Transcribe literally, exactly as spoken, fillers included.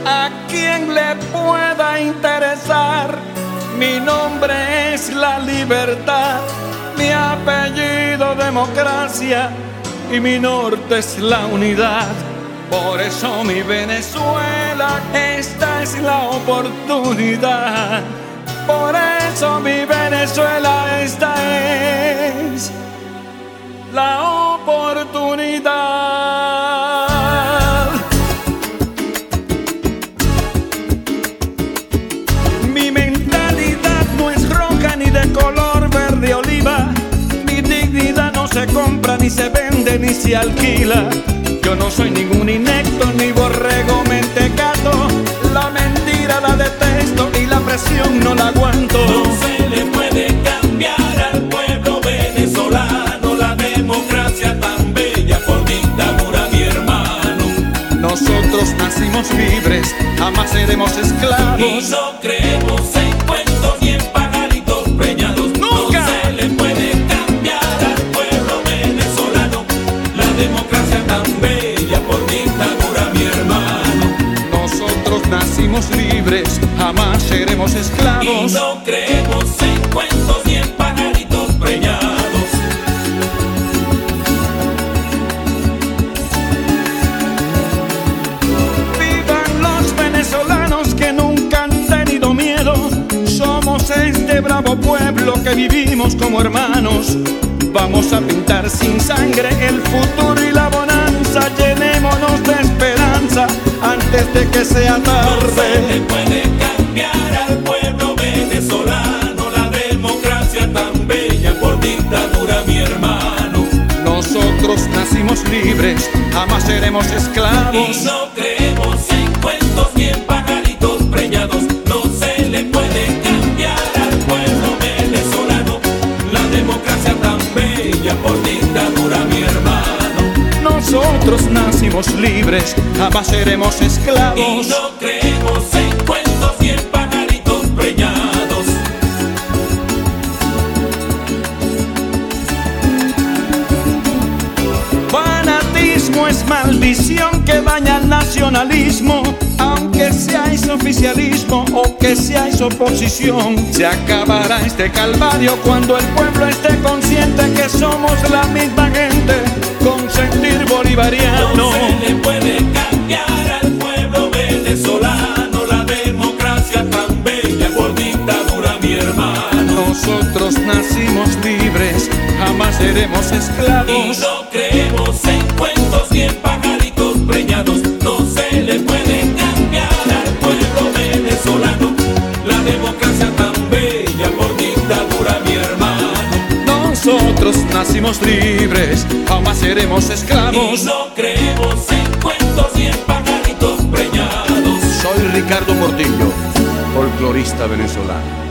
a quien le pueda interesar. Mi nombre es la libertad, mi apellido democracia y mi norte es la unidad. Por eso mi Venezuela, esta es la oportunidad. Por eso mi Venezuela, esta es la oportunidad. Mi mentalidad no es roja ni de color verde oliva. Mi dignidad no se compra, ni se vende, ni se alquila. Yo no soy ningún inecto, ni borrego mentecato. La mentira la detesto y la presión no la aguanto. No se le puede cambiar al pueblo venezolano la democracia tan bella por dictadura, mi hermano. Nosotros nacimos libres, jamás seremos esclavos. Y no creemos en cuentos ni en pajaritos preñados. ¡Nunca! No se le puede cambiar al pueblo venezolano la democracia tan bella por dictadura, mi hermano. Nosotros nacimos libres, jamás seremos esclavos. Y no creemos en cuentos ni en pajaritos preñados. Vivan los venezolanos que nunca han tenido miedo. Somos este bravo pueblo que vivimos como hermanos. Vamos a pintar sin sangre el futuro y la bonanza. Llenémonos de esperanza antes de que sea tarde. No se le puede cambiar al pueblo venezolano la democracia tan bella por dictadura, mi hermano. Nosotros nacimos libres, jamás seremos esclavos. Y no creemos en cuentos ni en pajaritos preñados. No se le puede cambiar al pueblo venezolano la democracia tan bella por dictadura, mi hermano. Nosotros nacimos libres, jamás seremos esclavos. Y no creemos en cuentos ni en pajaritos preñados. Fanatismo es maldición que daña al nacionalismo. Aunque seáis oficialismo o que seáis oposición, se acabará este calvario cuando el pueblo esté consciente que somos la misma gente con sentir bolivariano. No se le puede cambiar al pueblo venezolano la democracia tan bella por dictadura, mi hermano. Nosotros nacimos libres, jamás seremos esclavos. Y no creemos en cuentos ni en pajaritos preñados. No se le puede cambiar al pueblo venezolano la democracia tan bella por dictadura, mi hermano. Nosotros nacimos libres, jamás seremos esclavos. Y no creemos en cuentos ni en pajaritos preñados. Soy Ricardo Portillo, folclorista venezolano.